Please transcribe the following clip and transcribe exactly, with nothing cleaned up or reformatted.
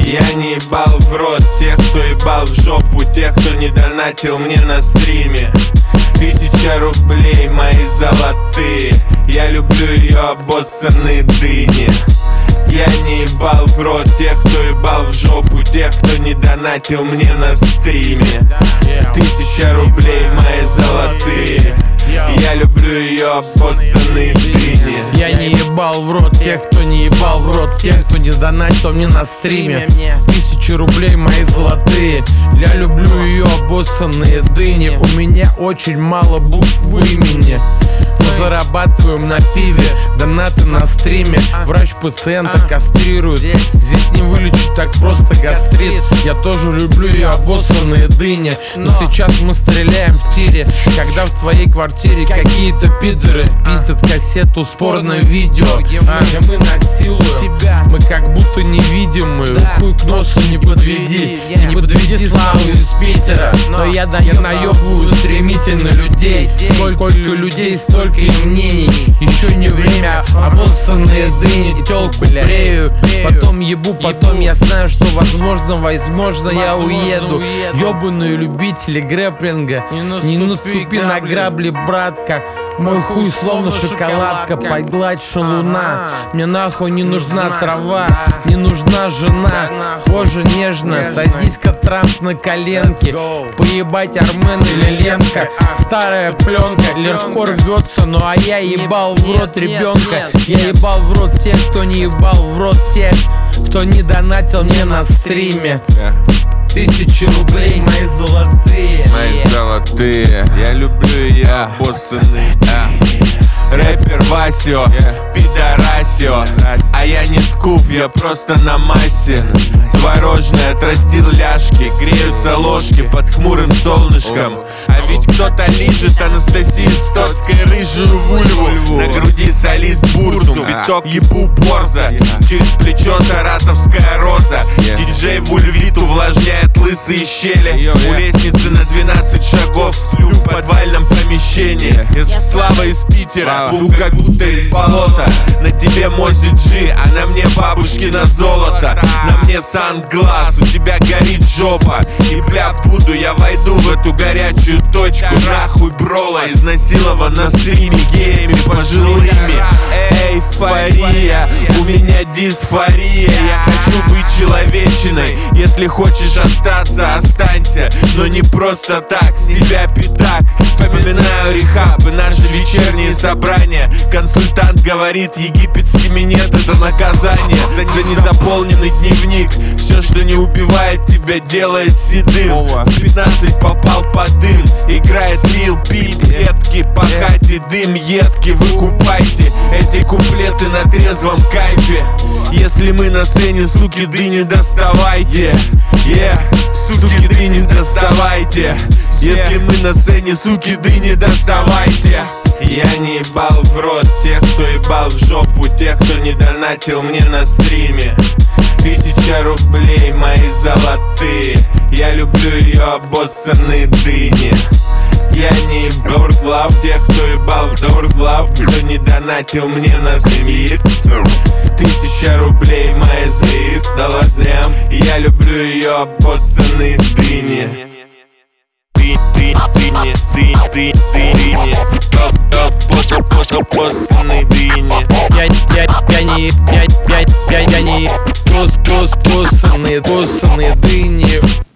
Я не ебал в рот тех, кто ебал в жопу, тех, кто не донатил мне на стриме. Тысяча рублей мои золотые, я люблю ее обоссанные дыни. Я не ебал в рот тех, кто ебал в жопу, тех, кто не донатил мне на стриме. Тысяча рублей мои золотые, я люблю ее обоссанные дыни. Я не ебал в рот тех, кто не ебал в рот тех, кто не донатил мне на стриме. Тысячи рублей мои золотые, я люблю ее обоссанные дыни. У меня очень мало букв в имени. Мы зарабатываем на пиве, донаты на стриме. Врач пациента кастрирует, здесь не вылечить так просто гастрит. Я тоже люблю ее обоссанные дыни, но сейчас мы стреляем в тире, когда в твоей квартире какие-то пидоры спиздят кассету с порно-видео, где мы насилуем тебя, мы как будто невидимые. Хуй к носу не подведи, не подведи славу из Питера. Но я наебываю стремительно людей. Сколько людей, столько и мнений. Еще не время, обоссанные дыни. Тёлку брею, потом ебу, потом я знаю, что возможно, возможно я уеду. Ёбаные любители грэплинга, не наступи на грабли, братка. Мой хуй словно шоколадка, погладь шалуна. Мне нахуй не нужна трава, не нужна жена. Кожа нежная, садись-ка транс на коленки. Поебать Армен или Ленка. Старая пленка легко рвется, ну а я ебал в рот ребенка. Я ебал в рот тех, кто не ебал в рот тех, кто не донатил мне на стриме. Тысячи рублей мои золотые, мои золотые, я люблю ее обоссанные дыни. Рэпер Васио, пидорасио, а я не скуф, я просто на массе. Творожное отрастил ляжки, греются ложки под хмурым солнышком. А ведь кто-то лижет Анастасии Стоцкой рыжую вульву. На груди солист Бурсум, биток ебу Борза. Через плечо саратовская роза. Диджей Вульвит увлажняет лысые щели. У лестницы на двенадцать шагов сплю в подвальном помещении. Слава из Питера, звук как будто из болота. На тебе Мози Джи, а на мне бабушкино золото. На мне санглаз, у тебя горит жопа. И бля, буду я войду в эту горячую точку. Нахуй брола, изнасилован на стриме геями пожилыми. Эйфория, у меня дисфория. Я хочу быть человечиной. Если хочешь остаться, останься. Но не просто так, с тебя пятак. Вспоминаю рехабы, наши вечерние собрания. Консультант говорит, египетскими нет, это наказание. За незаполненный дневник. Все, что не убивает тебя, делает седым. В пятнадцать попал под дым. Играет Лил Пип, редкий, пахайте дым едкий. Выкупайте эти куплеты на трезвом кайфе. Если мы на сцене, суки, дыни доставайте. Yeah, суки, дыни доставайте. Если мы на сцене, суки, дыни доставайте. Я не ебал в рот тех, кто ебал в жопу, тех, кто не донатил мне на стриме. Тысяча рублей мои золотые, я люблю ее обоссанные дыни. Я не ебал в лав тех, кто ебал в лав, кто не донатил мне на стриме. Тысяча рублей мои заедала зрям, я люблю ее обоссанные дыни. Ты, ты, ты, не, ты, ты, ты, не, обоссанные дыни. Я, я, я не, я, я, я, я не, кус, кус, кусанные, кусанные дыни.